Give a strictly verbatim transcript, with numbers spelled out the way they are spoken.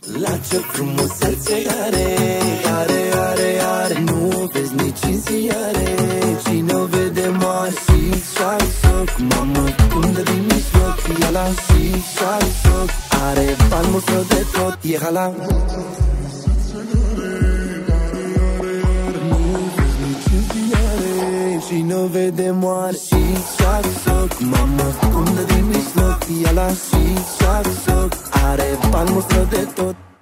La ce frumusețe are, are, are, are. Nu vezi nici în ziare, cine o vede moare. Și șac soc, mamă, cum dă din mijloc. Ia la și șac soc, are palmul său de tot. E hala. Cine o vede moare. Și șac soc, mamă, cum dă din mijloc. Ia la și șac soc, are palmul său de tot.